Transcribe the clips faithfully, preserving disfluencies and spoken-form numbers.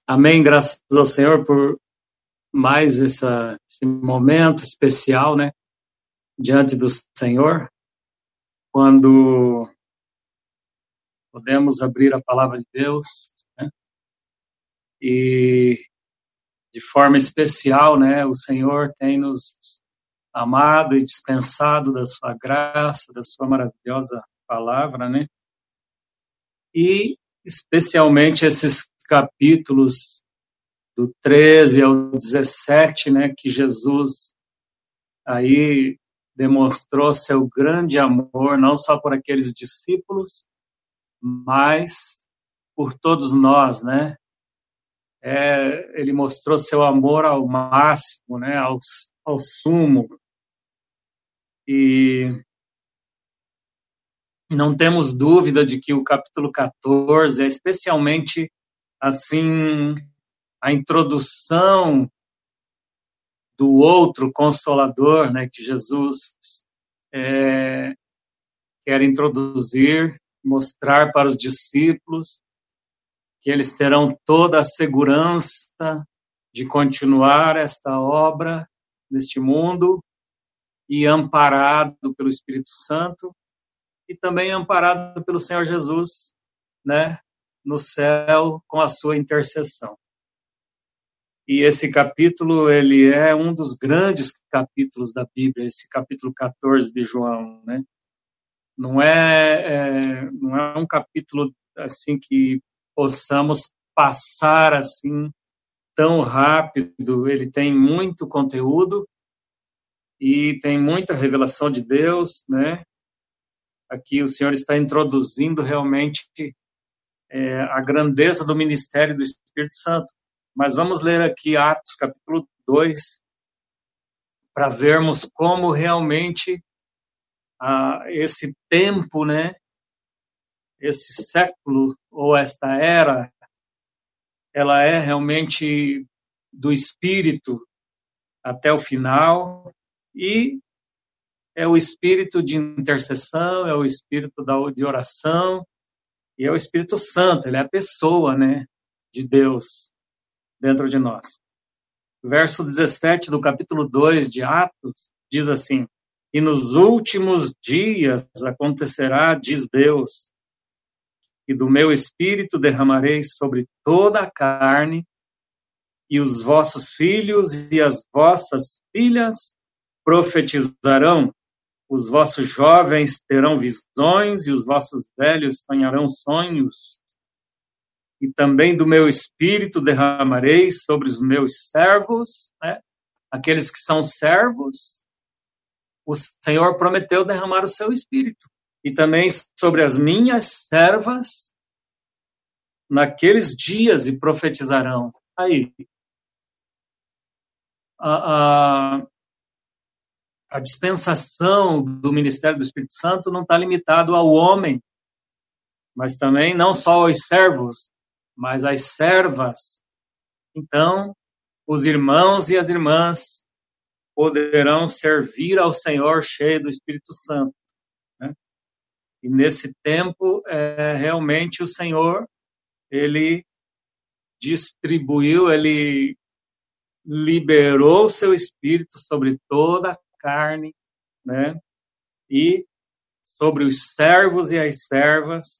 Amém, graças ao Senhor por mais essa, esse momento especial, né, diante do Senhor, quando podemos abrir a palavra de Deus, né, e de forma especial, né, o Senhor tem nos amado e dispensado da sua graça, da sua maravilhosa palavra, né, e especialmente esses capítulos do treze ao dezessete, né, que Jesus aí demonstrou seu grande amor, não só por aqueles discípulos, mas por todos nós, né? É, ele mostrou seu amor ao máximo, né? Ao, ao sumo. E não temos dúvida de que o capítulo quatorze é especialmente, assim, a introdução do outro Consolador, né? Que Jesus é, quer introduzir, mostrar para os discípulos que eles terão toda a segurança de continuar esta obra neste mundo e amparado pelo Espírito Santo e também amparado pelo Senhor Jesus, né, no céu com a sua intercessão. E esse capítulo, ele é um dos grandes capítulos da Bíblia, esse capítulo quatorze de João, né? Não é, é, não é um capítulo assim que possamos passar assim tão rápido. Ele tem muito conteúdo e tem muita revelação de Deus, né? Aqui o Senhor está introduzindo realmente é, a grandeza do ministério do Espírito Santo. Mas vamos ler aqui Atos capítulo dois para vermos como realmente ah, esse tempo, né? Esse século ou esta era, ela é realmente do Espírito até o final, e é o Espírito de intercessão, é o Espírito de oração, e é o Espírito Santo, ele é a pessoa, né, de Deus dentro de nós. O verso dezessete do capítulo dois de Atos diz assim: e nos últimos dias acontecerá, diz Deus, e do meu Espírito derramarei sobre toda a carne, e os vossos filhos e as vossas filhas profetizarão, os vossos jovens terão visões e os vossos velhos sonharão sonhos. E também do meu Espírito derramarei sobre os meus servos, né? Aqueles que são servos, o Senhor prometeu derramar o seu Espírito. E também sobre as minhas servas, naqueles dias, e profetizarão. Aí, a, a, a dispensação do ministério do Espírito Santo não está limitado ao homem, mas também não só aos servos, mas às servas. Então, os irmãos e as irmãs poderão servir ao Senhor cheio do Espírito Santo, né? E nesse tempo, é, realmente o Senhor, ele distribuiu, ele liberou o seu Espírito sobre toda a carne, né? E sobre os servos e as servas.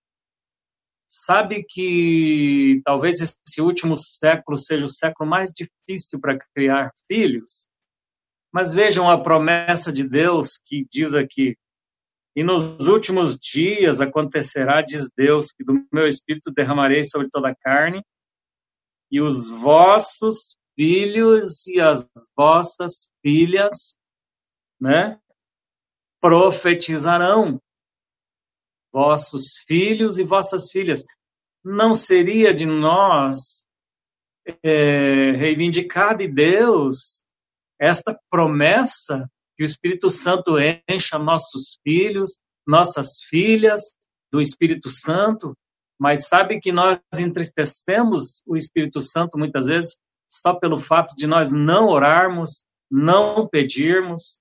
Sabe que talvez esse último século seja o século mais difícil para criar filhos? Mas vejam a promessa de Deus que diz aqui: e nos últimos dias acontecerá, diz Deus, que do meu Espírito derramarei sobre toda a carne, e os vossos filhos e as vossas filhas, né, profetizarão. Vossos filhos e vossas filhas. Não seria de nós é, reivindicar de Deus esta promessa que o Espírito Santo encha nossos filhos, nossas filhas do Espírito Santo? Mas sabe que nós entristecemos o Espírito Santo muitas vezes só pelo fato de nós não orarmos, não pedirmos.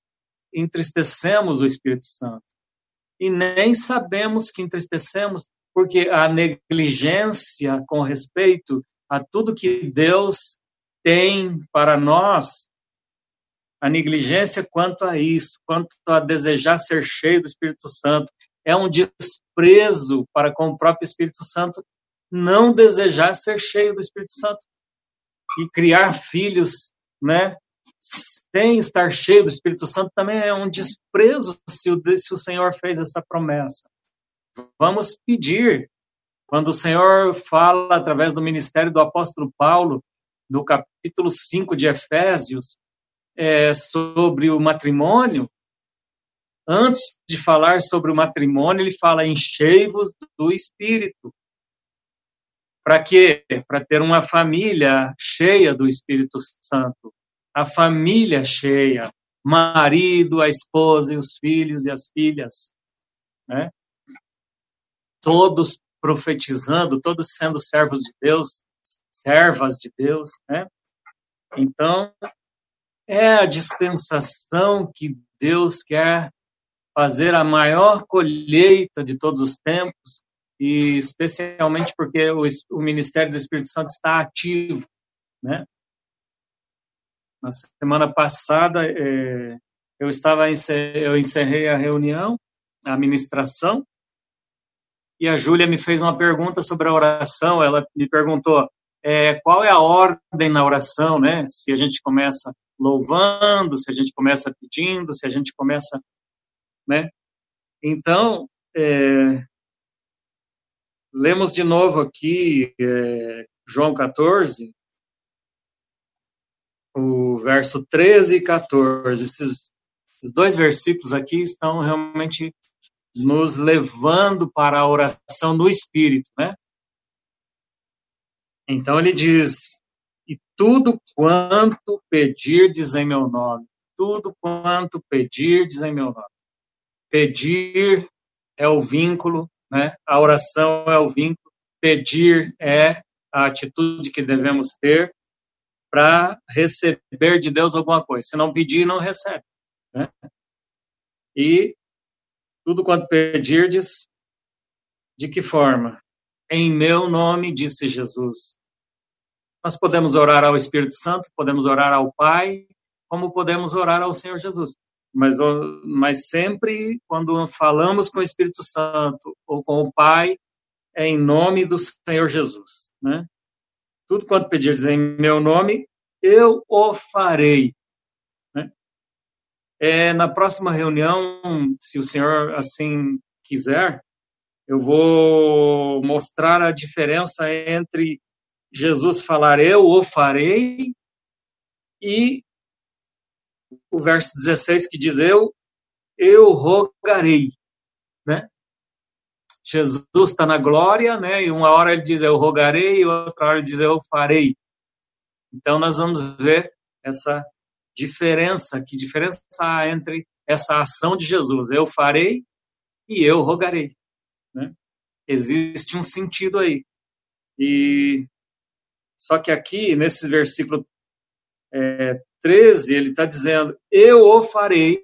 Entristecemos o Espírito Santo. E nem sabemos que entristecemos, porque a negligência com respeito a tudo que Deus tem para nós, a negligência quanto a isso, quanto a desejar ser cheio do Espírito Santo, é um desprezo para com o próprio Espírito Santo não desejar ser cheio do Espírito Santo e criar filhos, né, sem estar cheio do Espírito Santo também é um desprezo se o, se o Senhor fez essa promessa. Vamos pedir, quando o Senhor fala através do ministério do apóstolo Paulo, no capítulo cinco de Efésios, é, sobre o matrimônio, antes de falar sobre o matrimônio, ele fala: enchei-vos do Espírito. Para quê? Para ter uma família cheia do Espírito Santo. A família cheia. Marido, a esposa e os filhos e as filhas. Né? Todos profetizando, todos sendo servos de Deus, servas de Deus. Né? Então, é a dispensação que Deus quer fazer a maior colheita de todos os tempos, e especialmente porque o, o ministério do Espírito Santo está ativo, né? Na semana passada, é, eu estava eu encerrei a reunião, a ministração, e a Júlia me fez uma pergunta sobre a oração. Ela me perguntou é, qual é a ordem na oração, né? Se a gente começa louvando, se a gente começa pedindo, se a gente começa, né? Então, é, lemos de novo aqui é, João quatorze, o verso treze e quatorze. Esses, esses dois versículos aqui estão realmente nos levando para a oração no Espírito, né? Então ele diz: e tudo quanto pedirdes em meu nome, tudo quanto pedirdes em meu nome. Pedir é o vínculo, né? A oração é o vínculo. Pedir é a atitude que devemos ter para receber de Deus alguma coisa. Se não pedir, não recebe. Né? E tudo quanto pedirdes, de que forma? Em meu nome, disse Jesus. Nós podemos orar ao Espírito Santo, podemos orar ao Pai, como podemos orar ao Senhor Jesus. Mas, mas sempre, quando falamos com o Espírito Santo ou com o Pai, é em nome do Senhor Jesus. Né? Tudo quanto pedirdes em meu nome, eu o farei. Né? É, na próxima reunião, se o Senhor assim quiser, eu vou mostrar a diferença entre Jesus falar eu o farei e o verso dezesseis que diz eu, eu rogarei. Né? Jesus está na glória, né? E uma hora ele diz eu rogarei, e outra hora ele diz eu farei. Então nós vamos ver essa diferença, que diferença há entre essa ação de Jesus, eu farei e eu rogarei. Né? Existe um sentido aí. E só que aqui, nesse versículo é, treze, ele está dizendo, eu o farei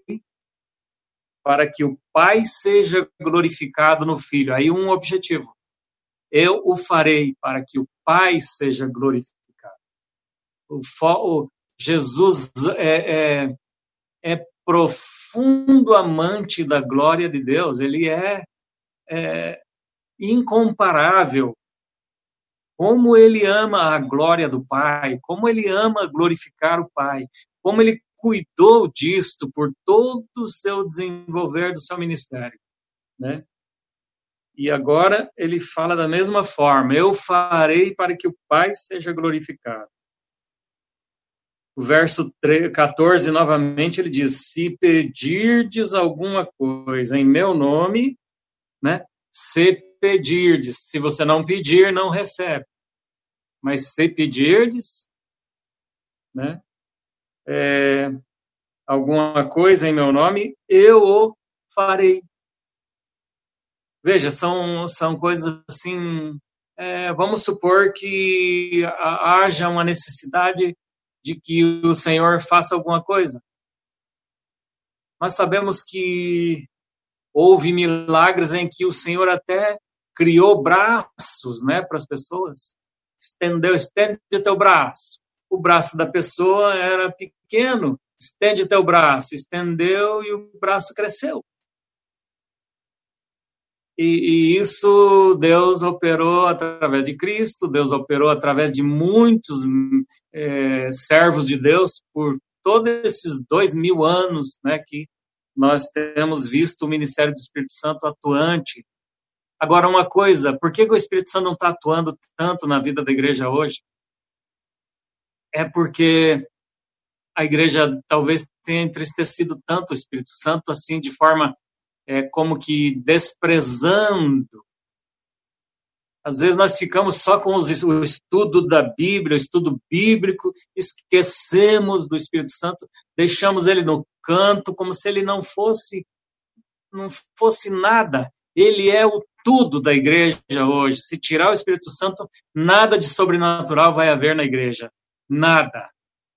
para que o Pai seja glorificado no Filho. Aí um objetivo. Eu o farei para que o Pai seja glorificado. O, o Jesus é, é, é profundo amante da glória de Deus. Ele é, é incomparável. Como ele ama a glória do Pai, como ele ama glorificar o Pai, como ele cuidou disto por todo o seu desenvolver do seu ministério, né? E agora ele fala da mesma forma, eu farei para que o Pai seja glorificado. O verso quatorze, novamente, ele diz, se pedirdes alguma coisa em meu nome, né? Se pedirdes, se você não pedir, não recebe. Mas se pedirdes, né? É, alguma coisa em meu nome, eu o farei. Veja, são, são coisas assim, é, vamos supor que haja uma necessidade de que o Senhor faça alguma coisa. Nós sabemos que houve milagres em que o Senhor até criou braços, né, para as pessoas. Estendeu, estende o teu braço. O braço da pessoa era pequeno, estende o teu braço, estendeu e o braço cresceu. E, e isso Deus operou através de Cristo, Deus operou através de muitos é, servos de Deus por todos esses dois mil anos, né, que nós temos visto o ministério do Espírito Santo atuante. Agora, uma coisa, por que, que o Espírito Santo não está atuando tanto na vida da igreja hoje? É porque a igreja talvez tenha entristecido tanto o Espírito Santo, assim, de forma é, como que desprezando. Às vezes nós ficamos só com os, o estudo da Bíblia, o estudo bíblico, esquecemos do Espírito Santo, deixamos ele no canto, como se ele não fosse, não fosse nada. Ele é o tudo da igreja hoje. Se tirar o Espírito Santo, nada de sobrenatural vai haver na igreja. Nada.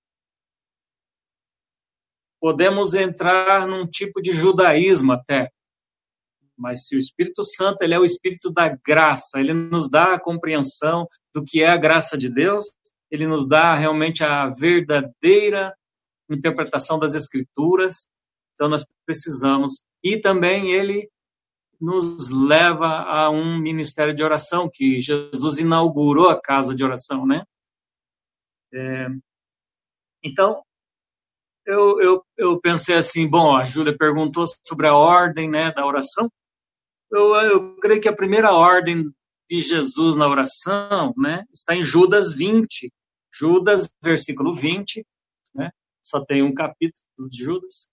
Podemos entrar num tipo de judaísmo até. Mas se o Espírito Santo, ele é o Espírito da graça, ele nos dá a compreensão do que é a graça de Deus, ele nos dá realmente a verdadeira interpretação das Escrituras, então nós precisamos. E também ele nos leva a um ministério de oração, que Jesus inaugurou a casa de oração, né? É, então, eu, eu, eu pensei assim, bom, a Júlia perguntou sobre a ordem, né, da oração. Eu, eu creio que a primeira ordem de Jesus na oração, né, está em Judas vinte. Judas, versículo vinte, né, só tem um capítulo de Judas.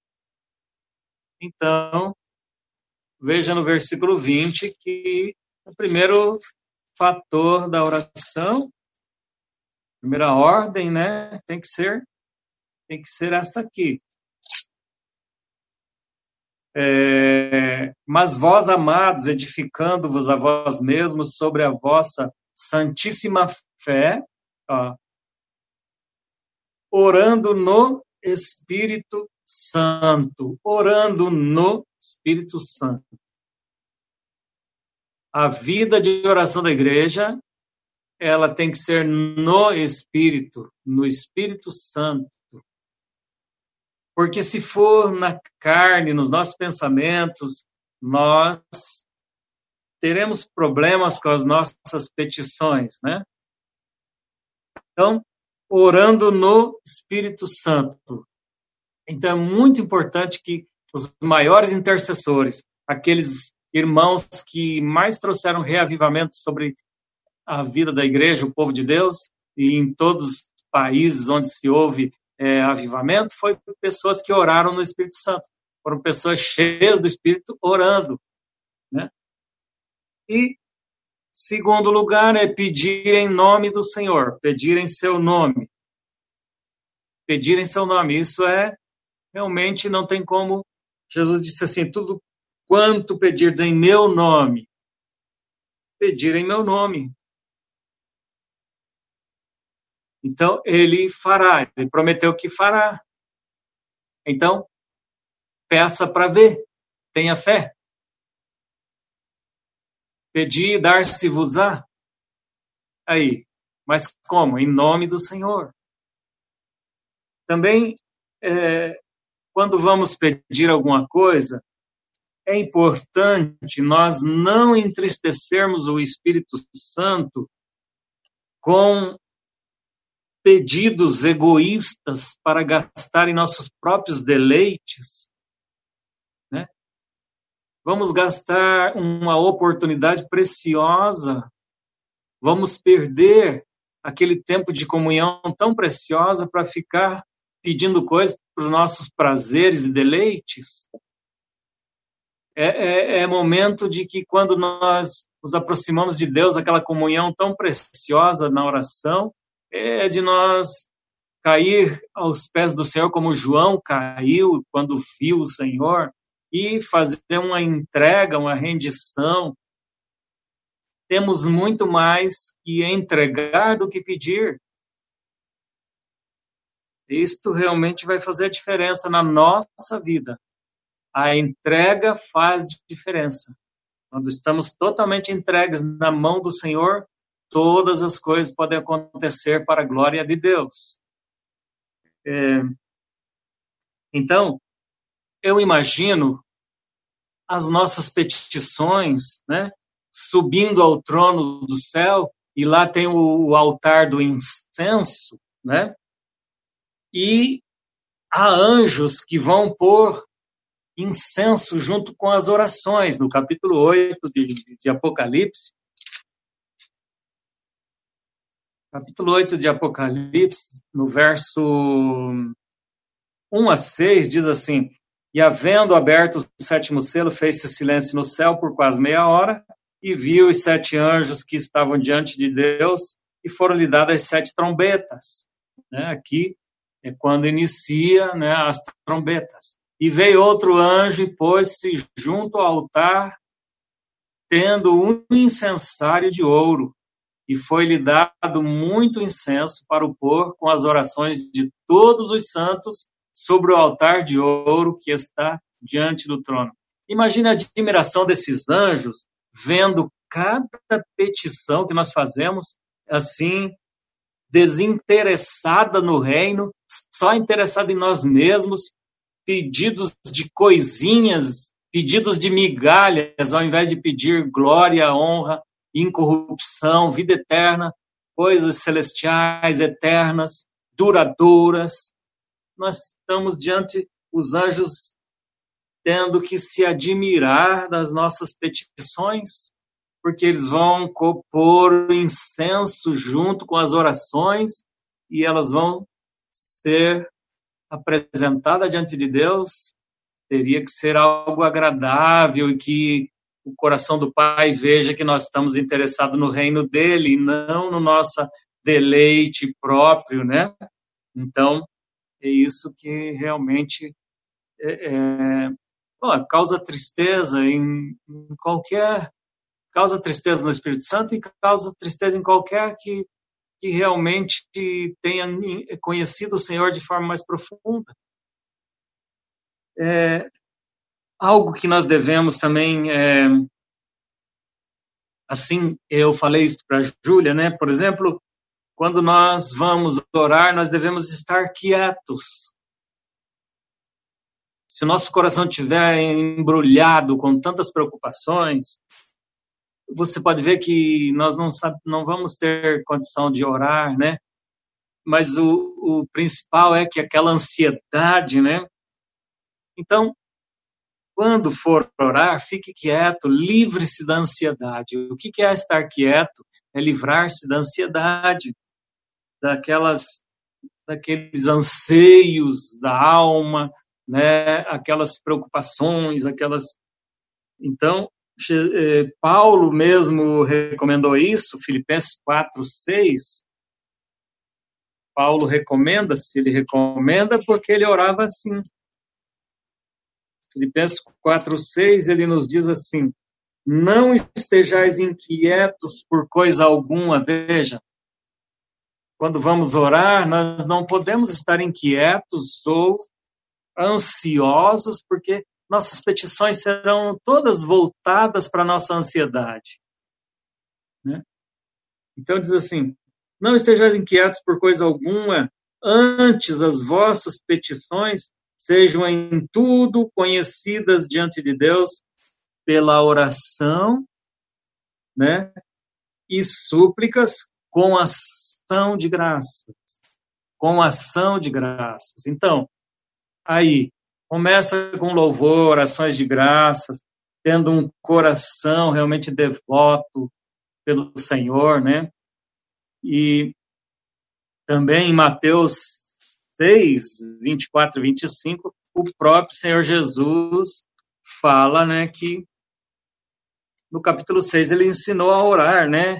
Então, veja no versículo vinte que o primeiro fator da oração, a primeira ordem, né, tem que ser, tem que ser esta aqui. É, mas vós, amados, edificando-vos a vós mesmos sobre a vossa santíssima fé, ó, orando no Espírito Santo, orando no Espírito Santo. A vida de oração da igreja, ela tem que ser no Espírito, no Espírito Santo. Porque se for na carne, nos nossos pensamentos, nós teremos problemas com as nossas petições, né? Então, orando no Espírito Santo. Então, é muito importante que os maiores intercessores, aqueles irmãos que mais trouxeram reavivamento sobre a vida da igreja, o povo de Deus, e em todos os países onde se houve é, avivamento, foi pessoas que oraram no Espírito Santo. Foram pessoas cheias do Espírito orando, né? E, segundo lugar, é pedir em nome do Senhor, pedir em seu nome. Pedir em seu nome, isso é, realmente não tem como, Jesus disse assim, tudo quanto pedirdes em meu nome, pedir em meu nome. Então, ele fará, ele prometeu que fará. Então, peça para ver, tenha fé. Pedir, dar-se-vos-á. Aí, mas como? Em nome do Senhor. Também, é, quando vamos pedir alguma coisa, é importante nós não entristecermos o Espírito Santo com pedidos egoístas para gastar em nossos próprios deleites, né? Vamos gastar uma oportunidade preciosa, vamos perder aquele tempo de comunhão tão preciosa para ficar pedindo coisas para os nossos prazeres e deleites. É, é, é momento de que quando nós nos aproximamos de Deus, aquela comunhão tão preciosa na oração, é de nós cair aos pés do Senhor como João caiu quando viu o Senhor e fazer uma entrega, uma rendição. Temos muito mais que entregar do que pedir. Isto realmente vai fazer a diferença na nossa vida. A entrega faz diferença. Quando estamos totalmente entregues na mão do Senhor, todas as coisas podem acontecer para a glória de Deus. É, então, eu imagino as nossas petições, né, subindo ao trono do céu, e lá tem o, o altar do incenso, né, e há anjos que vão pôr incenso junto com as orações, no capítulo oito de, de Apocalipse. Capítulo oito de Apocalipse, no verso um a seis, diz assim: E havendo aberto o sétimo selo, fez-se silêncio no céu por quase meia hora, e viu os sete anjos que estavam diante de Deus, e foram-lhe dadas sete trombetas. Né? Aqui é quando inicia, né, as trombetas. E veio outro anjo e pôs-se junto ao altar, tendo um incensário de ouro, e foi-lhe dado muito incenso para o pôr com as orações de todos os santos sobre o altar de ouro que está diante do trono. Imagina a admiração desses anjos, vendo cada petição que nós fazemos, assim, desinteressada no reino, só interessada em nós mesmos, pedidos de coisinhas, pedidos de migalhas, ao invés de pedir glória, honra, incorrupção, vida eterna, coisas celestiais, eternas, duradouras. Nós estamos diante os anjos tendo que se admirar das nossas petições, porque eles vão compor o incenso junto com as orações e elas vão ser apresentadas diante de Deus. Teria que ser algo agradável e que o coração do Pai veja que nós estamos interessados no reino dele e não no nosso deleite próprio, né? Então, é isso que realmente é, é, bom, causa tristeza em, em qualquer... Causa tristeza no Espírito Santo e causa tristeza em qualquer que, que realmente tenha conhecido o Senhor de forma mais profunda. É, algo que nós devemos também, é, assim, eu falei isso para a Júlia, né? Por exemplo, quando nós vamos orar, nós devemos estar quietos. Se o nosso coração estiver embrulhado com tantas preocupações, você pode ver que nós não, sabe, não vamos ter condição de orar, né? Mas o, o principal é que aquela ansiedade, né? Então, quando for orar, fique quieto, livre-se da ansiedade. O que é estar quieto? É livrar-se da ansiedade, daquelas, daqueles anseios da alma, né? Aquelas preocupações, aquelas... Então, Paulo mesmo recomendou isso, Filipenses quatro, seis. Paulo recomenda, se ele recomenda, porque ele orava assim. Filipenses quatro, seis, ele nos diz assim: não estejais inquietos por coisa alguma. Veja, quando vamos orar, nós não podemos estar inquietos ou ansiosos, porque nossas petições serão todas voltadas para a nossa ansiedade. Né? Então diz assim: não estejais inquietos por coisa alguma, antes as vossas petições sejam em tudo conhecidas diante de Deus pela oração, né, e súplicas com ação de graças. Com ação de graças. Então, aí, começa com louvor, orações de graças, tendo um coração realmente devoto pelo Senhor, né? E também em Mateus seis, vinte e quatro e vinte e cinco, o próprio Senhor Jesus fala, né, que no capítulo seis ele ensinou a orar, né?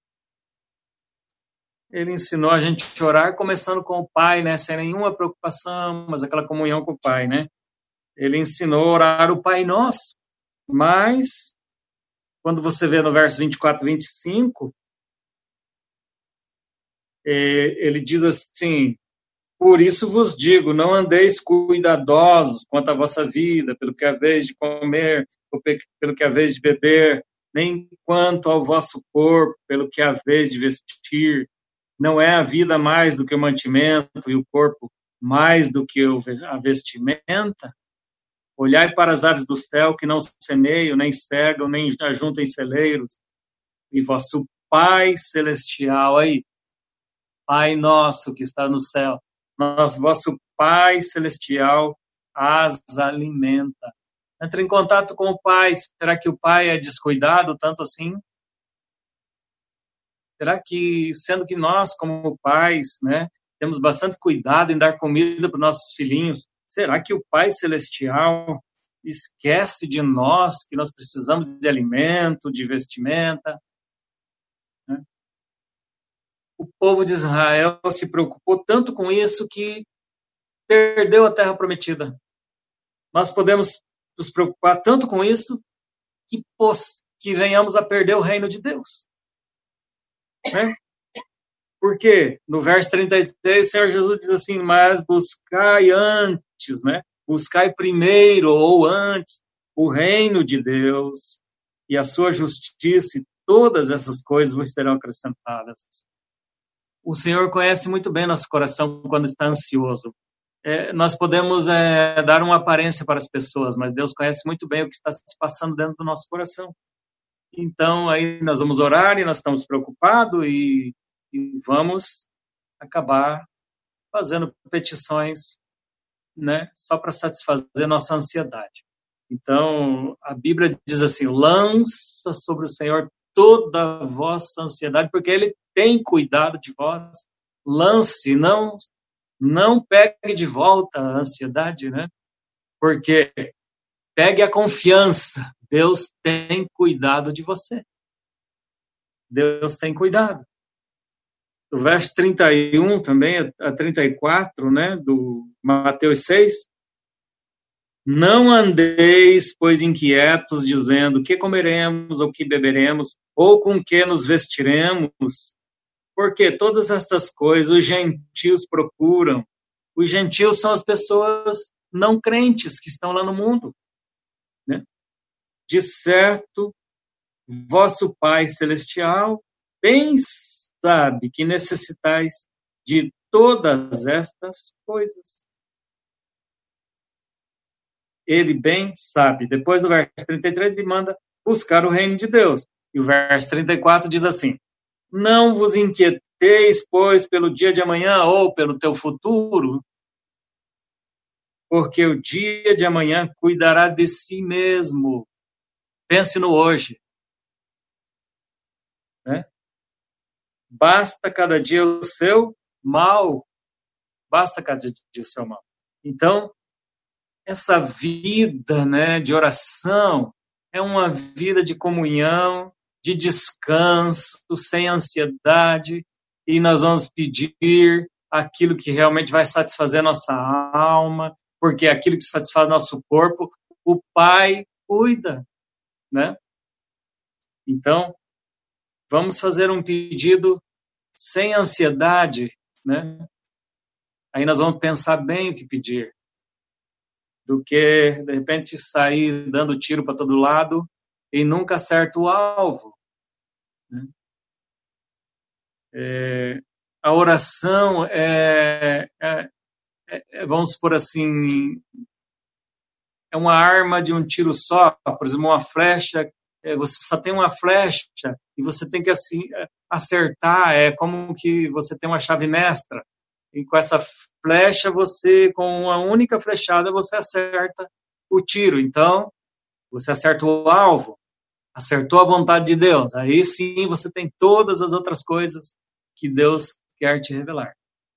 Ele ensinou a gente a orar começando com o Pai, né, sem nenhuma preocupação, mas aquela comunhão com o Pai, né? Ele ensinou a orar o Pai Nosso, mas quando você vê no verso vinte e quatro e vinte e cinco, ele diz assim: Por isso vos digo, não andeis cuidadosos quanto à vossa vida, pelo que haveis de comer, ou pelo que haveis de beber, nem quanto ao vosso corpo, pelo que haveis de vestir. Não é a vida mais do que o mantimento, e o corpo mais do que a vestimenta? Olhai para as aves do céu, que não semeiam, nem cegam, nem ajuntam em celeiros, e vosso Pai Celestial, aí, Pai nosso que está no céu, nosso, vosso Pai Celestial as alimenta. Entre em contato com o Pai. Será que o Pai é descuidado tanto assim? Será que, sendo que nós, como pais, né, temos bastante cuidado em dar comida para os nossos filhinhos, será que o Pai Celestial esquece de nós, que nós precisamos de alimento, de vestimenta? Né? O povo de Israel se preocupou tanto com isso que perdeu a terra prometida. Nós podemos nos preocupar tanto com isso que, que venhamos a perder o reino de Deus. Né? Porque no verso trinta e três, o Senhor Jesus diz assim, mas buscai antes, né? Buscai primeiro ou antes o reino de Deus e a sua justiça, e todas essas coisas vos serão acrescentadas. O Senhor conhece muito bem nosso coração quando está ansioso. É, nós podemos é, dar uma aparência para as pessoas, mas Deus conhece muito bem o que está se passando dentro do nosso coração. Então, aí nós vamos orar e nós estamos preocupados e, e vamos acabar fazendo petições, né, só para satisfazer nossa ansiedade. Então, a Bíblia diz assim, lança sobre o Senhor toda a vossa ansiedade, porque Ele tem cuidado de vós. Lance, não, não pegue de volta a ansiedade, né? Porque pegue a confiança. Deus tem cuidado de você. Deus tem cuidado. O verso trinta e um também, a trinta e quatro, né, do Mateus seis. Não andeis, pois, inquietos, dizendo, que comeremos, ou que beberemos, ou com que nos vestiremos, porque todas estas coisas os gentios procuram. Os gentios são as pessoas não crentes que estão lá no mundo. Né? De certo, vosso Pai Celestial bem sabe que necessitais de todas estas coisas. Ele bem sabe. Depois do verso trinta e três, ele manda buscar o reino de Deus. E o verso trinta e quatro diz assim, não vos inquieteis, pois, pelo dia de amanhã ou pelo teu futuro, porque o dia de amanhã cuidará de si mesmo. Pense no hoje. Né? Basta cada dia o seu mal. Basta cada dia o seu mal. Então, essa vida, né, de oração é uma vida de comunhão, de descanso, sem ansiedade, e nós vamos pedir aquilo que realmente vai satisfazer nossa alma, porque aquilo que satisfaz nosso corpo, o Pai cuida, né? Então, vamos fazer um pedido sem ansiedade, né? Aí nós vamos pensar bem o que pedir, do que, de repente, sair dando tiro para todo lado e nunca acerta o alvo. Né? É, a oração é, é, é, vamos supor assim, é uma arma de um tiro só, por exemplo, uma flecha, é, você só tem uma flecha e você tem que assim, acertar, é como que você tem uma chave mestra. E com essa flecha, você, com uma única flechada, você acerta o tiro. Então, você acerta o alvo, acertou a vontade de Deus. Aí sim você tem todas as outras coisas que Deus quer te revelar.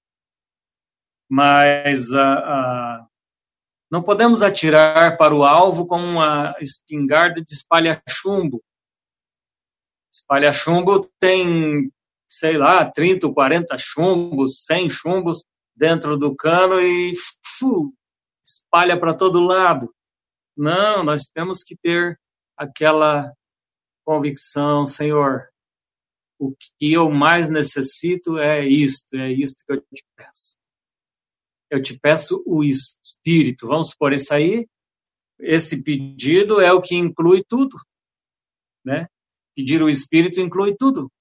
Mas a, a, não podemos atirar para o alvo com uma espingarda de espalha-chumbo. Espalha-chumbo tem, sei lá, trinta ou quarenta chumbos, cem chumbos dentro do cano e fu, espalha para todo lado. Não, nós temos que ter aquela convicção, Senhor, o que eu mais necessito é isto, é isto que eu te peço. eu te peço o Espírito. Vamos supor, isso aí, esse pedido é o que inclui tudo, né? Pedir o Espírito inclui tudo.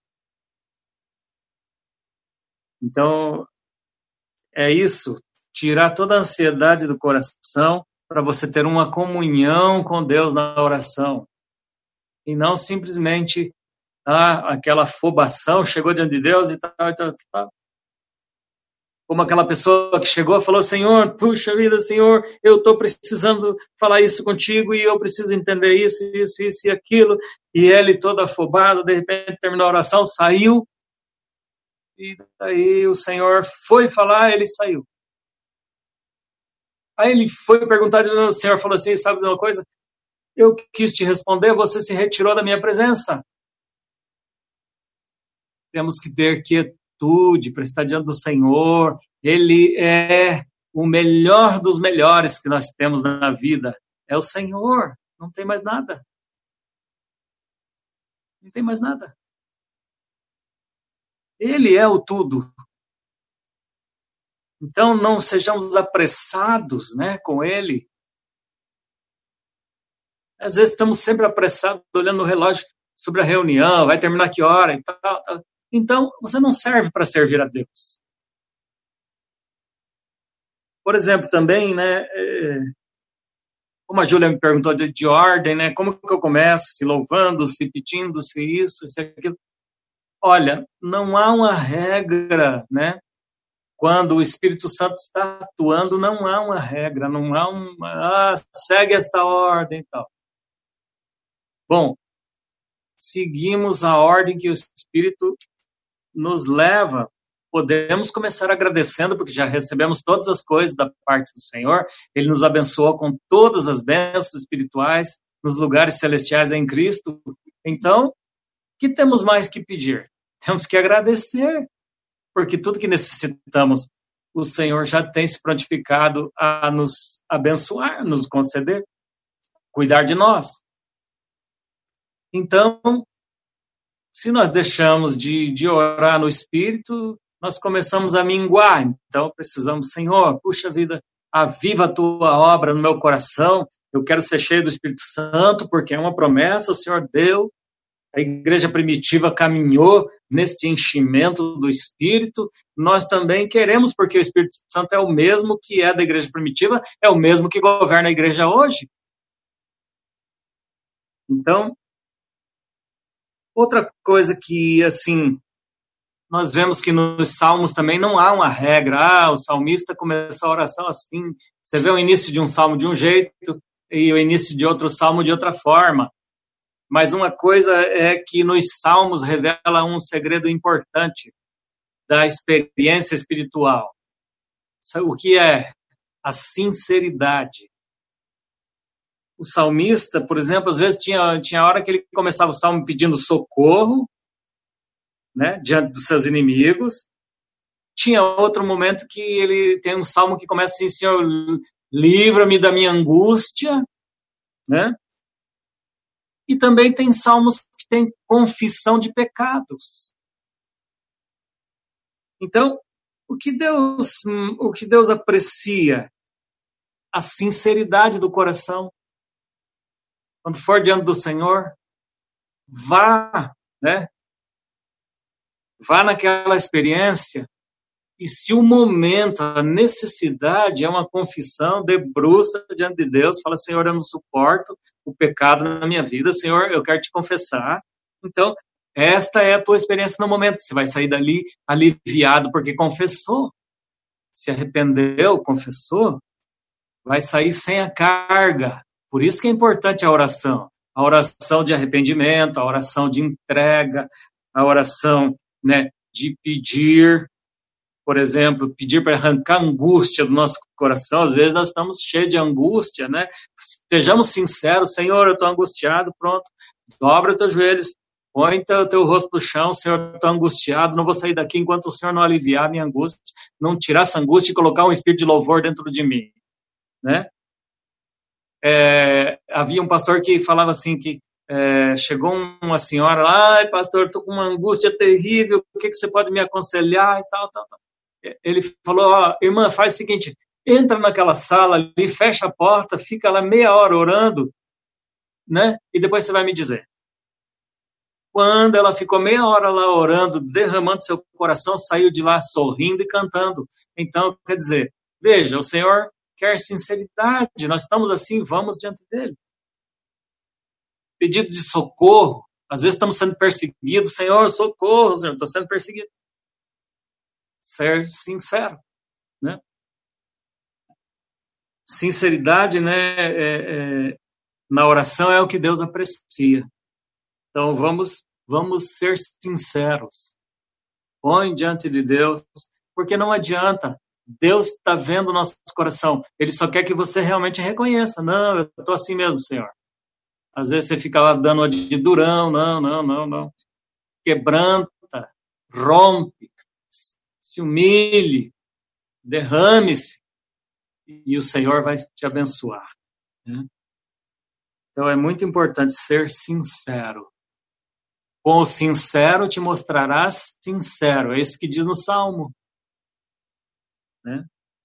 Então, é isso, tirar toda a ansiedade do coração para você ter uma comunhão com Deus na oração. E não simplesmente ah, aquela afobação, chegou diante de Deus e tal, e tal, e tal. Como aquela pessoa que chegou e falou, Senhor, puxa vida, Senhor, eu estou precisando falar isso contigo e eu preciso entender isso, isso, isso e aquilo. E ele todo afobado, de repente terminou a oração, saiu. E daí o Senhor foi falar, ele saiu. Aí ele foi perguntar, o Senhor falou assim, sabe de uma coisa? Eu quis te responder, você se retirou da minha presença. Temos que ter quietude para estar diante do Senhor. Ele é o melhor dos melhores que nós temos na vida. É o Senhor, não tem mais nada. Não tem mais nada. Ele é o tudo. Então não sejamos apressados, né, com ele. Às vezes estamos sempre apressados, olhando no relógio sobre a reunião, vai terminar que hora e tal, tal. Então, você não serve para servir a Deus. Por exemplo, também, né, é, como a Júlia me perguntou de, de ordem, né, como que eu começo, se louvando, se pedindo, se isso, se aquilo. Olha, não há uma regra, né? Quando o Espírito Santo está atuando, não há uma regra, não há uma, ah, segue esta ordem e tal. Bom, seguimos a ordem que o Espírito nos leva. Podemos começar agradecendo, porque já recebemos todas as coisas da parte do Senhor. Ele nos abençoou com todas as bênçãos espirituais nos lugares celestiais em Cristo. Então, o que temos mais que pedir? Temos que agradecer, porque tudo que necessitamos, o Senhor já tem se prontificado a nos abençoar, nos conceder, cuidar de nós. Então, se nós deixamos de, de orar no Espírito, nós começamos a minguar. Então, precisamos, Senhor, puxa vida, aviva a tua obra no meu coração. Eu quero ser cheio do Espírito Santo, porque é uma promessa, o Senhor deu. A igreja primitiva caminhou neste enchimento do Espírito. Nós também queremos, porque o Espírito Santo é o mesmo que é da igreja primitiva, é o mesmo que governa a igreja hoje. Então, outra coisa que, assim, nós vemos que nos salmos também não há uma regra. Ah, o salmista começou a oração assim. Você vê o início de um salmo de um jeito e o início de outro salmo de outra forma. Mas uma coisa é que nos salmos revela um segredo importante da experiência espiritual. O que é a sinceridade. O salmista, por exemplo, às vezes tinha, tinha hora que ele começava o salmo pedindo socorro, né, diante dos seus inimigos. Tinha outro momento que ele tem um salmo que começa assim, Senhor, livra-me da minha angústia, né? E também tem salmos que tem confissão de pecados. Então, o que Deus, o que Deus aprecia? A sinceridade do coração. Quando for diante do Senhor, vá, né? Vá naquela experiência. E se o momento, a necessidade é uma confissão, debruça diante de Deus, fala, Senhor, eu não suporto o pecado na minha vida, Senhor, eu quero te confessar. Então, esta é a tua experiência no momento. Você vai sair dali aliviado porque confessou. Se arrependeu, confessou, vai sair sem a carga. Por isso que é importante a oração. A oração de arrependimento, a oração de entrega, a oração, né, de pedir. Por exemplo, pedir para arrancar angústia do nosso coração. Às vezes nós estamos cheios de angústia, né? Sejamos sinceros, Senhor, eu estou angustiado, pronto. Dobra os teus joelhos, põe o teu rosto no chão, Senhor, eu estou angustiado, não vou sair daqui enquanto o Senhor não aliviar a minha angústia, não tirar essa angústia e colocar um espírito de louvor dentro de mim, né? É, havia um pastor que falava assim, que é, chegou uma senhora lá, ai pastor, estou com uma angústia terrível, o que, que você pode me aconselhar e tal, tal, tal. ele falou, ó, irmã, faz o seguinte, entra naquela sala ali, fecha a porta, fica lá meia hora orando, né? E depois você vai me dizer. Quando ela ficou meia hora lá orando, derramando seu coração, saiu de lá sorrindo e cantando. Então, quer dizer, veja, o Senhor quer sinceridade, nós estamos assim, vamos diante dele. Pedido de socorro, às vezes estamos sendo perseguidos, Senhor, socorro, Senhor, estou sendo perseguido. Ser sincero, né? Sinceridade, né, é, é, na oração é o que Deus aprecia. Então, vamos, vamos ser sinceros. Põe diante de Deus, porque não adianta. Deus está vendo o nosso coração. Ele só quer que você realmente reconheça. Não, eu estou assim mesmo, Senhor. Às vezes você fica lá dando uma de durão. Não, não, não, não. Quebranta, rompe, se humilhe, derrame-se, e o Senhor vai te abençoar. Né? Então é muito importante ser sincero. Com o sincero te mostrarás sincero. É isso que diz no Salmo. Né?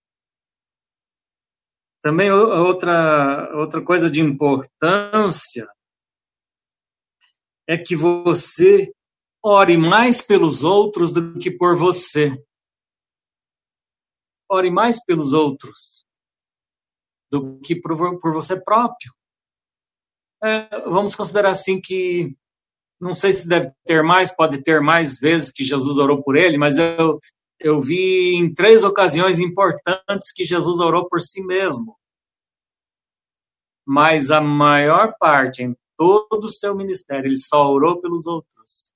Também outra, outra coisa de importância é que você ore mais pelos outros do que por você. Ore mais pelos outros do que por, por você próprio. É, vamos considerar assim que, não sei se deve ter mais, pode ter mais vezes que Jesus orou por ele, mas eu, eu vi em três ocasiões importantes que Jesus orou por si mesmo. Mas a maior parte, em todo o seu ministério, ele só orou pelos outros.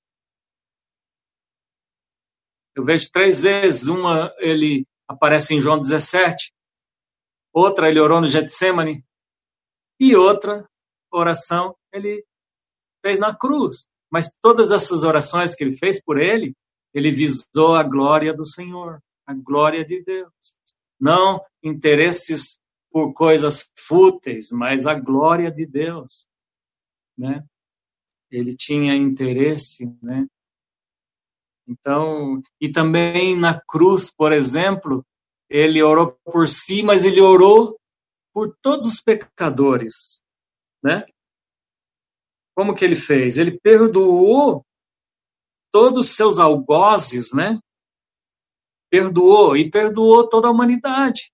Eu vejo três vezes, uma ele aparece em João dezessete, outra ele orou no Getsemane, e outra oração ele fez na cruz. Mas todas essas orações que ele fez por ele, ele visou a glória do Senhor, a glória de Deus. Não interesses por coisas fúteis, mas a glória de Deus. Né? Ele tinha interesse, né? Então, e também na cruz, por exemplo, ele orou por si, mas ele orou por todos os pecadores, né? Como que ele fez? Ele perdoou todos os seus algozes, né? Perdoou e perdoou toda a humanidade.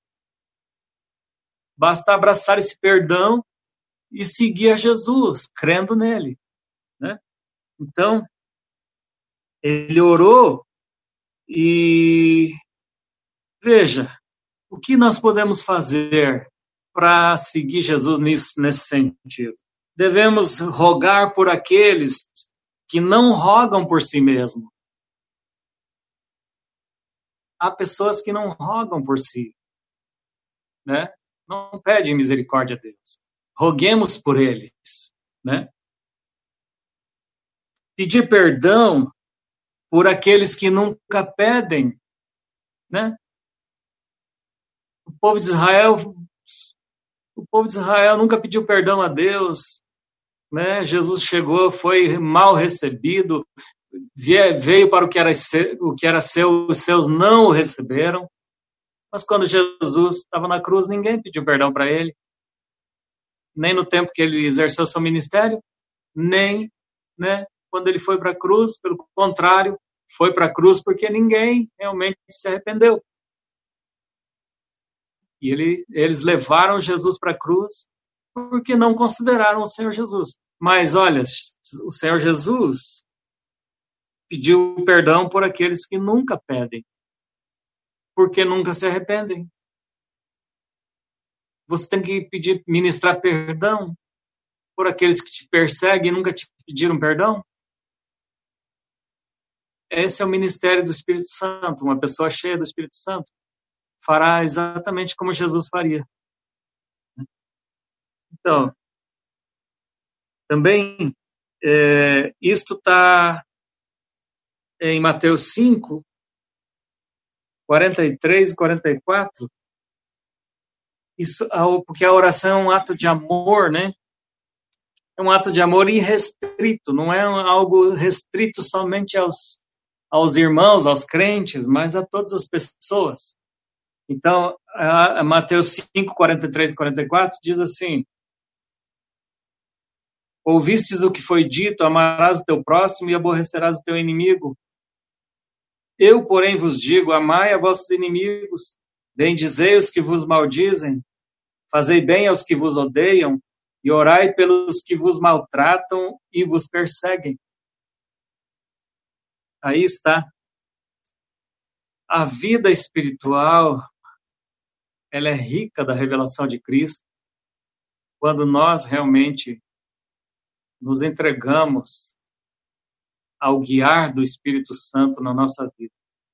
Basta abraçar esse perdão e seguir a Jesus, crendo nele, né? Então, ele orou e veja, o que nós podemos fazer para seguir Jesus nisso, nesse sentido? Devemos rogar por aqueles que não rogam por si mesmo. Há pessoas que não rogam por si, né? Não pedem misericórdia a Deus. Roguemos por eles, né? Pedir perdão por aqueles que nunca pedem, né? O povo de Israel, o povo de Israel nunca pediu perdão a Deus, né? Jesus chegou, foi mal recebido, veio para o que era seu, o que era seu, os seus não o receberam. Mas quando Jesus estava na cruz, ninguém pediu perdão para ele, nem no tempo que ele exerceu seu ministério, nem, né, quando ele foi para a cruz. Pelo contrário, foi para a cruz porque ninguém realmente se arrependeu. E ele, eles levaram Jesus para a cruz porque não consideraram o Senhor Jesus. Mas olha, o Senhor Jesus pediu perdão por aqueles que nunca pedem, porque nunca se arrependem. Você tem que pedir, ministrar perdão por aqueles que te perseguem e nunca te pediram perdão? Esse é o ministério do Espírito Santo. Uma pessoa cheia do Espírito Santo fará exatamente como Jesus faria. Então, também, é, isto está em Mateus cinco, quarenta e três e quarenta e quatro, isso, porque a oração é um ato de amor, né? É um ato de amor irrestrito, não é algo restrito somente aos, aos irmãos, aos crentes, mas a todas as pessoas. Então, a, a Mateus cinco, quarenta e três e quarenta e quatro diz assim: ouvistes o que foi dito, amarás o teu próximo e aborrecerás o teu inimigo. Eu, porém, vos digo, amai a vossos inimigos, bendizei os que vos maldizem, fazei bem aos que vos odeiam, e orai pelos que vos maltratam e vos perseguem. Aí está. A vida espiritual, ela é rica da revelação de Cristo, quando nós realmente nos entregamos ao guiar do Espírito Santo na nossa vida.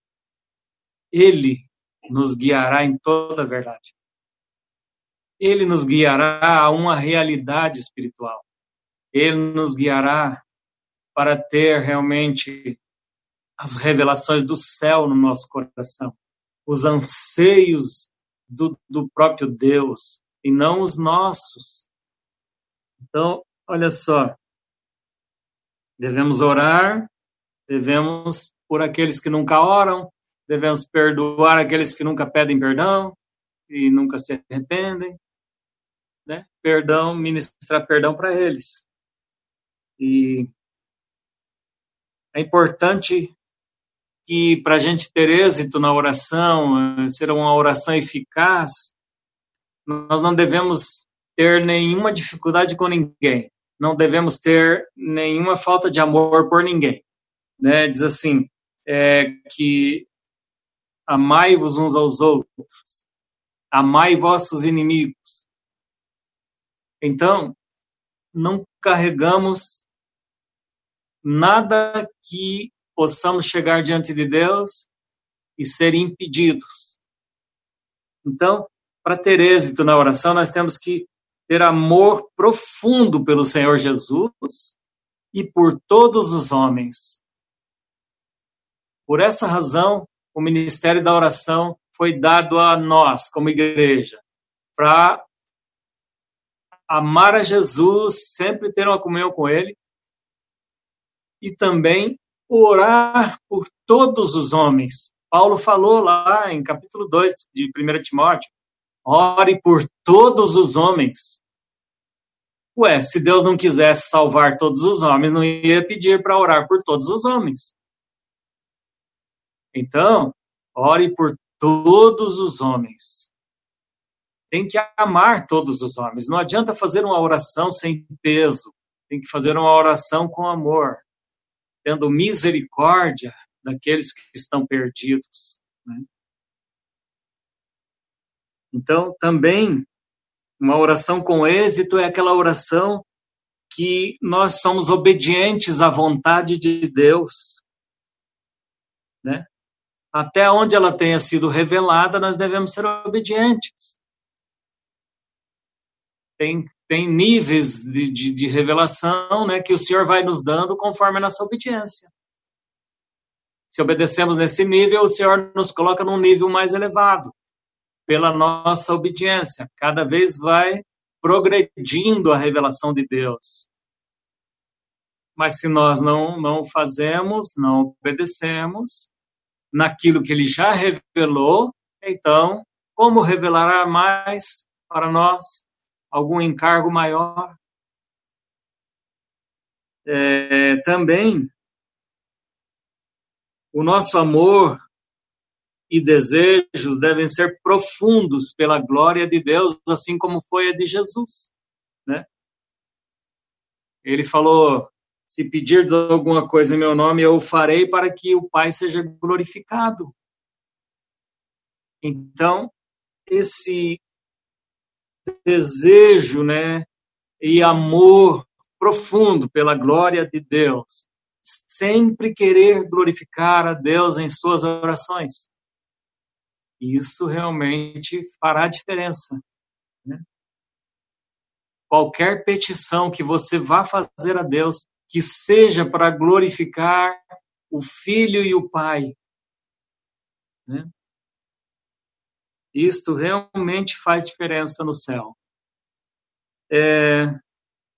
Ele nos guiará em toda a verdade. Ele nos guiará a uma realidade espiritual. Ele nos guiará para ter realmente as revelações do céu no nosso coração, os anseios do, do próprio Deus, e não os nossos. Então, olha só, devemos orar, devemos por aqueles que nunca oram, devemos perdoar aqueles que nunca pedem perdão e nunca se arrependem, né? Perdão, ministrar perdão para eles. E é importante que, para a gente ter êxito na oração, ser uma oração eficaz, nós não devemos ter nenhuma dificuldade com ninguém, não devemos ter nenhuma falta de amor por ninguém, né? Diz assim, é, que amai-vos uns aos outros, amai vossos inimigos. Então, não carregamos nada que possamos chegar diante de Deus e ser impedidos. Então, para ter êxito na oração, nós temos que ter amor profundo pelo Senhor Jesus e por todos os homens. Por essa razão, o ministério da oração foi dado a nós, como igreja, para amar a Jesus, sempre ter uma comunhão com Ele, e também orar por todos os homens. Paulo falou lá em capítulo dois de primeira Timóteo, ore por todos os homens. Ué, se Deus não quisesse salvar todos os homens, não ia pedir para orar por todos os homens. Então, ore por todos os homens. Tem que amar todos os homens. Não adianta fazer uma oração sem peso. Tem que fazer uma oração com amor, tendo misericórdia daqueles que estão perdidos, né? Então, também, uma oração com êxito é aquela oração que nós somos obedientes à vontade de Deus, né? Até onde ela tenha sido revelada, nós devemos ser obedientes. Tem, tem níveis de, de, de revelação, né, que o Senhor vai nos dando conforme a nossa obediência. Se obedecemos nesse nível, o Senhor nos coloca num nível mais elevado, pela nossa obediência. Cada vez vai progredindo a revelação de Deus. Mas se nós não, não fazemos, não obedecemos naquilo que Ele já revelou, então, como revelará mais para nós algum encargo maior? É, também, o nosso amor e desejos devem ser profundos pela glória de Deus, assim como foi a de Jesus, né? Ele falou, se pedir alguma coisa em meu nome, eu o farei para que o Pai seja glorificado. Então, esse desejo, né, e amor profundo pela glória de Deus, sempre querer glorificar a Deus em suas orações. Isso realmente fará diferença, né? Qualquer petição que você vá fazer a Deus, que seja para glorificar o Filho e o Pai, né? Isto realmente faz diferença no céu. É,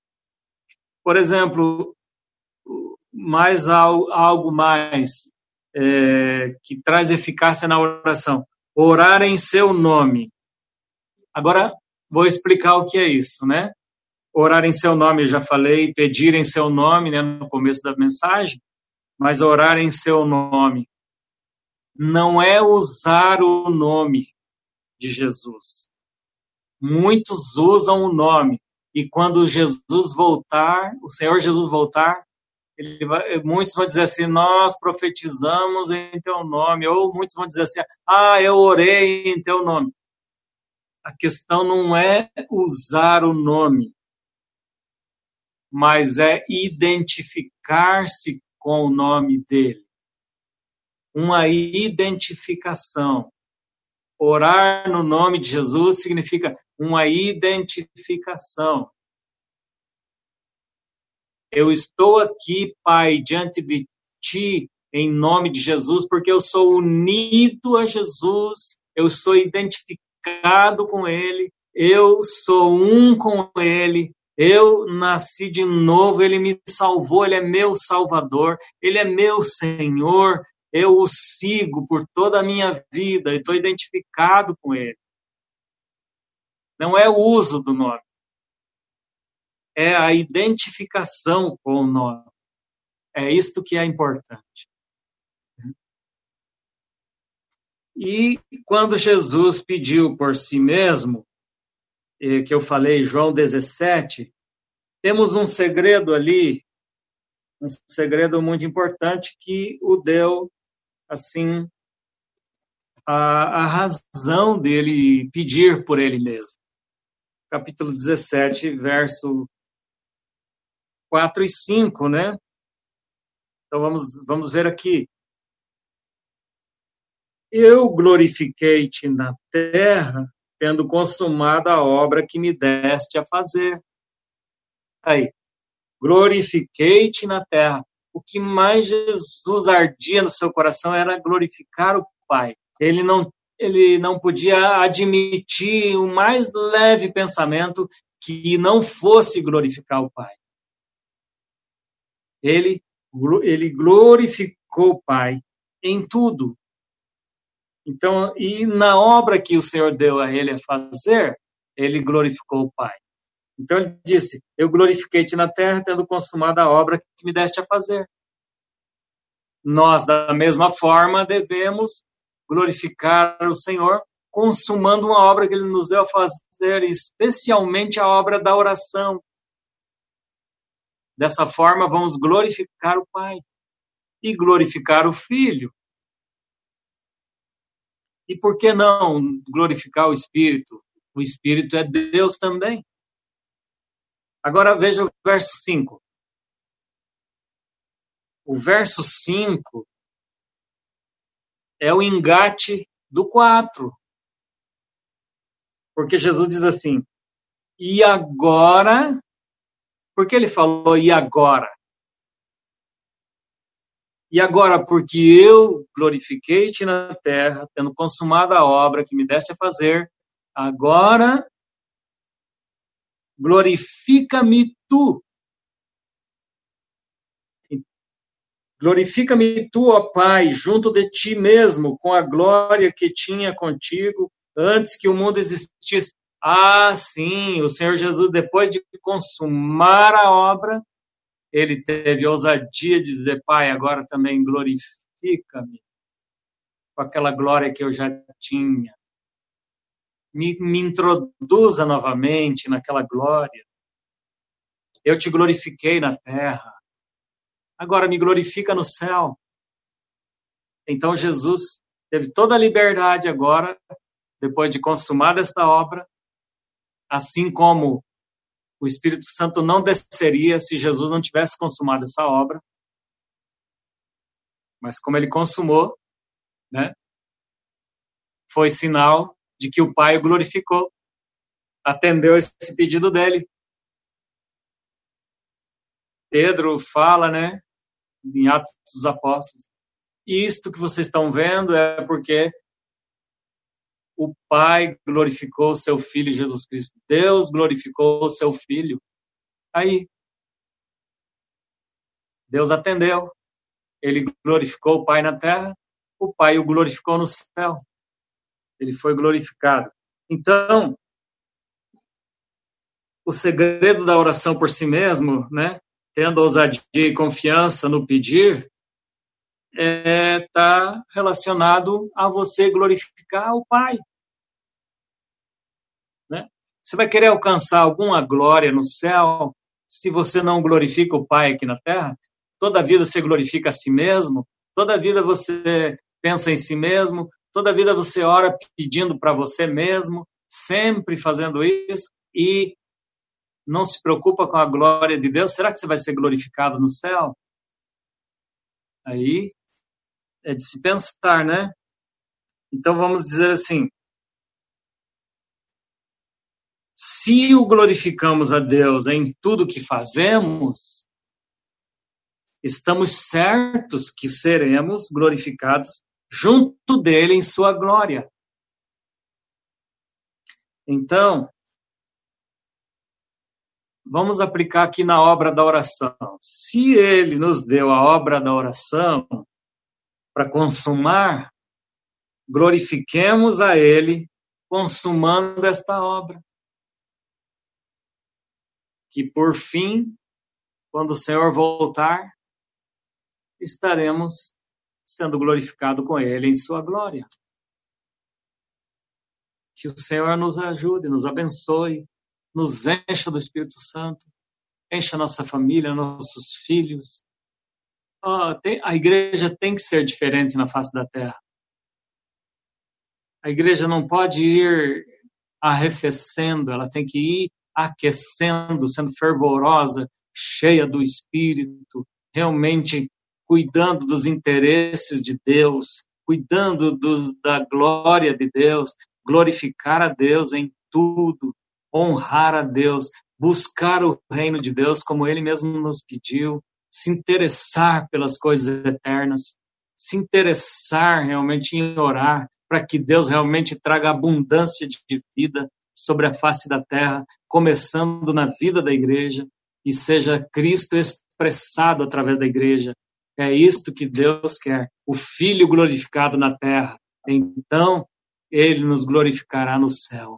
por exemplo, mais algo mais. é, que traz eficácia na oração. Orar em seu nome. Agora, vou explicar o que é isso, né? Orar em seu nome, eu já falei, pedir em seu nome, né, no começo da mensagem, mas orar em seu nome não é usar o nome de Jesus. Muitos usam o nome, e quando Jesus voltar, o Senhor Jesus voltar, ele vai, muitos vão dizer assim, nós profetizamos em teu nome, ou muitos vão dizer assim, ah, eu orei em teu nome. A questão não é usar o nome, mas é identificar-se com o nome dele. Uma identificação. Orar no nome de Jesus significa uma identificação. Eu estou aqui, Pai, diante de Ti, em nome de Jesus, porque eu sou unido a Jesus, eu sou identificado com Ele, eu sou um com Ele, eu nasci de novo, Ele me salvou, Ele é meu Salvador, Ele é meu Senhor, eu o sigo por toda a minha vida, eu estou identificado com Ele. Não é o uso do nome, é a identificação com o nome. É isto que é importante. E quando Jesus pediu por si mesmo, que eu falei, João dezessete, temos um segredo ali, um segredo muito importante que o deu, assim, a, a razão dele pedir por ele mesmo. Capítulo dezessete, verso quatro e cinco, né? Então vamos, vamos ver aqui. Eu glorifiquei-te na terra, tendo consumado a obra que me deste a fazer. Aí, glorifiquei-te na terra. O que mais Jesus ardia no seu coração era glorificar o Pai. Ele não, ele não podia admitir o mais leve pensamento que não fosse glorificar o Pai. Ele, ele glorificou o Pai em tudo. Então, e na obra que o Senhor deu a ele a fazer, ele glorificou o Pai. Então ele disse, eu glorifiquei-te na terra, tendo consumado a obra que me deste a fazer. Nós, da mesma forma, devemos glorificar o Senhor, consumando uma obra que ele nos deu a fazer, especialmente a obra da oração. Dessa forma, vamos glorificar o Pai e glorificar o Filho. E por que não glorificar o Espírito? O Espírito é Deus também. Agora veja o verso cinco. O verso cinco é o engate do quatro. Porque Jesus diz assim, e agora, por que ele falou e agora? E agora, porque eu glorifiquei-te na terra, tendo consumado a obra que me deste a fazer, agora glorifica-me tu. Glorifica-me tu, ó Pai, junto de ti mesmo, com a glória que tinha contigo antes que o mundo existisse. Ah, sim, o Senhor Jesus, depois de consumar a obra, ele teve a ousadia de dizer, Pai, agora também glorifica-me com aquela glória que eu já tinha. Me, me introduza novamente naquela glória. Eu te glorifiquei na terra. Agora me glorifica no céu. Então Jesus teve toda a liberdade agora, depois de consumada esta obra, assim como o Espírito Santo não desceria se Jesus não tivesse consumado essa obra. Mas como ele consumou, né, foi sinal de que o Pai o glorificou. Atendeu esse pedido dele. Pedro fala, né, em Atos dos Apóstolos, isto que vocês estão vendo é porque o Pai glorificou o seu Filho Jesus Cristo. Deus glorificou o seu Filho. Aí, Deus atendeu. ele glorificou o Pai na terra, o Pai o glorificou no céu. Ele foi glorificado. Então, o segredo da oração por si mesmo, né, tendo ousadia e confiança no pedir, está é, tá relacionado a você glorificar o Pai. Né? Você vai querer alcançar alguma glória no céu se você não glorifica o Pai aqui na terra? Toda vida você glorifica a si mesmo, toda vida você pensa em si mesmo, toda vida você ora pedindo para você mesmo, sempre fazendo isso, e não se preocupa com a glória de Deus. Será que você vai ser glorificado no céu? Aí é de se pensar, né? Então vamos dizer assim, se o glorificamos a Deus em tudo que fazemos, estamos certos que seremos glorificados junto dele em sua glória. Então, vamos aplicar aqui na obra da oração. Se ele nos deu a obra da oração para consumar, glorifiquemos a ele consumando esta obra. Que por fim, quando o Senhor voltar, estaremos sendo glorificados com ele em sua glória. Que o Senhor nos ajude, nos abençoe, nos encha do Espírito Santo, encha nossa família, nossos filhos. Oh, tem, a igreja tem que ser diferente na face da terra. A igreja não pode ir arrefecendo, ela tem que ir aquecendo, sendo fervorosa, cheia do Espírito, realmente cuidando dos interesses de Deus, cuidando dos, da glória de Deus, glorificar a Deus em tudo, honrar a Deus, buscar o reino de Deus como Ele mesmo nos pediu, se interessar pelas coisas eternas, se interessar realmente em orar, para que Deus realmente traga abundância de vida sobre a face da terra, começando na vida da igreja, e seja Cristo expressado através da igreja. É isto que Deus quer, o Filho glorificado na terra. Então, Ele nos glorificará no céu.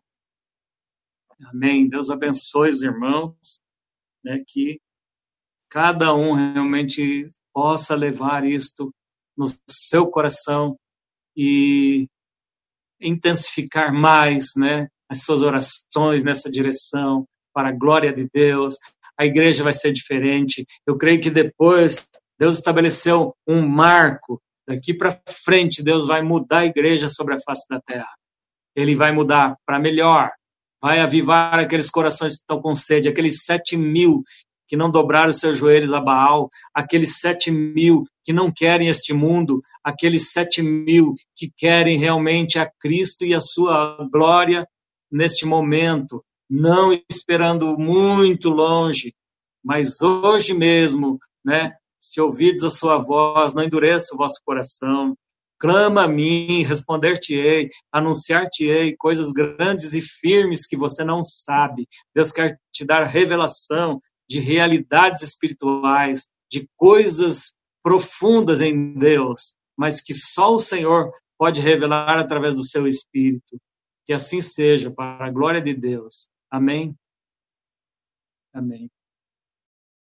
Amém. Deus abençoe os irmãos, né, que cada um realmente possa levar isto no seu coração e intensificar mais, né, as suas orações nessa direção, para a glória de Deus. A igreja vai ser diferente. Eu creio que depois Deus estabeleceu um marco. Daqui para frente, Deus vai mudar a igreja sobre a face da terra. Ele vai mudar para melhor. Vai avivar aqueles corações que estão com sede, aqueles sete mil que não dobraram seus joelhos a Baal, aqueles sete mil que não querem este mundo, aqueles sete mil que querem realmente a Cristo e a sua glória neste momento, não esperando muito longe, mas hoje mesmo, né? Se ouvides a sua voz, não endureça o vosso coração. Clama a mim, responder-te-ei, anunciar-te-ei coisas grandes e firmes que você não sabe. Deus quer te dar revelação de realidades espirituais, de coisas profundas em Deus, mas que só o Senhor pode revelar através do seu Espírito. Que assim seja, para a glória de Deus. Amém? Amém.